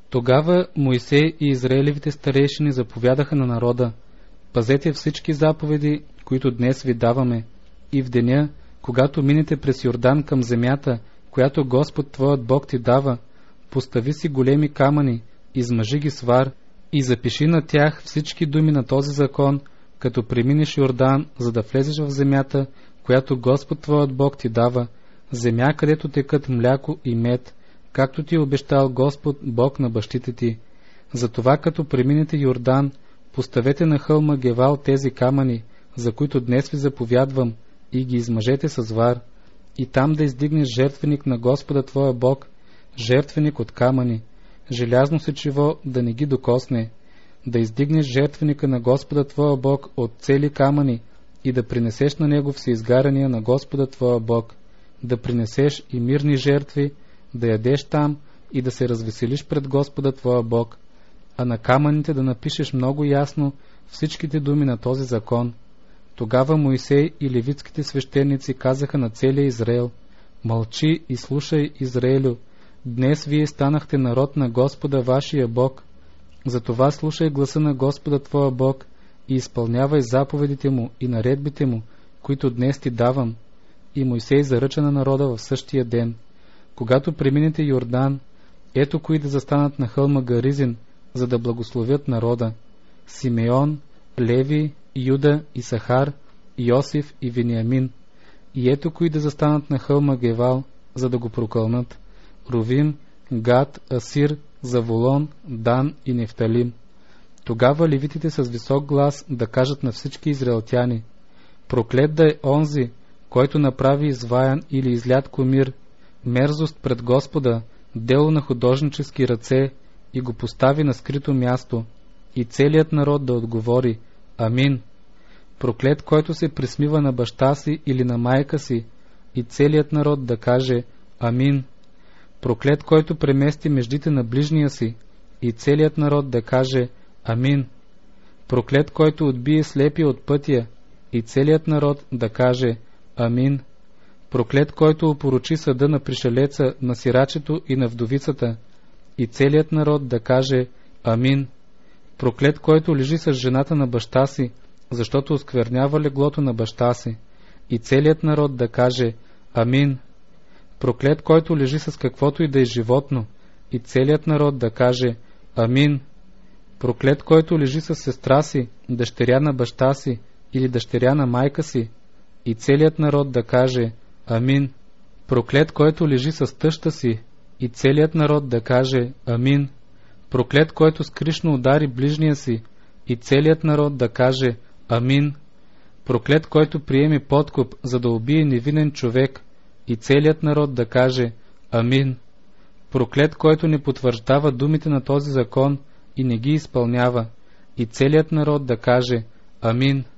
Тогава Моисей и Израелевите старейшини заповядаха на народа: пазете всички заповеди, които днес ви даваме, и в деня, когато минете през Йордан към земята, която Господ твоят Бог ти дава, постави си големи камъни, измажи ги с вар и запиши на тях всички думи на този закон, като преминеш Йордан, за да влезеш в земята, която Господ твоят Бог ти дава, земя, където текат мляко и мед, както ти е обещал Господ, Бог на бащите ти. Затова, като преминете Йордан, поставете на хълма Гевал тези камъни, за които днес ви заповядвам, и ги измажете с вар, и там да издигнеш жертвеник на Господа твоя Бог, жертвеник от камъни, желязно сечиво да не ги докосне, да издигнеш жертвеника на Господа твоя Бог от цели камъни и да принесеш на него всеизгаряния на Господа твоя Бог, да принесеш и мирни жертви, да ядеш там и да се развеселиш пред Господа твоя Бог, а на камъните да напишеш много ясно всичките думи на този закон. Тогава Моисей и левитските свещеници казаха на целия Израел: мълчи и слушай, Израелю, днес вие станахте народ на Господа вашия Бог. Затова слушай гласа на Господа твоя Бог и изпълнявай заповедите му и наредбите му, които днес ти давам. И Моисей заръча на народа в същия ден: когато преминете Йордан, ето кои да застанат на хълма Гаризин, за да благословят народа: Симеон, Леви, Юда, Исахар, Йосиф и Вениамин. И ето кои да застанат на хълма Гевал, за да го прокълнат: Рувим, Гад, Асир, Заволон, Дан и Нефталим. Тогава левитите с висок глас да кажат на всички израелтяни: проклет да е онзи, който направи изваян или излят комир, мерзост пред Господа, дело на художнически ръце, и го постави на скрито място. И целият народ да отговори: Амин. Проклет, който се присмива на баща си или на майка си, и целият народ да каже: Амин. Проклет, който премести междите на ближния си, и целият народ да каже: Амин. Проклет, който отбие слепия от пътя, и целият народ да каже: Амин. Проклет, който опорочи съда на пришелеца, на сирачето и на вдовицата, и целият народ да каже: Амин. Проклет, който лежи с жената на баща си, защото осквернява леглото на баща си, и целият народ да каже: Амин. Проклет, който лежи с каквото и да е животно, и целият народ да каже: Амин. Проклет, който лежи с сестра си, дъщеря на баща си или дъщеря на майка си, и целият народ да каже: Амин. Проклет, който лежи с тъща си, и целият народ да каже: Амин. Проклет, който скришно удари ближния си, и целият народ да каже: Амин. Проклет, който приеме подкуп, за да убие невинен човек, и целият народ да каже: Амин. Проклет, който не потвърждава думите на този закон и не ги изпълнява, и целият народ да каже: Амин.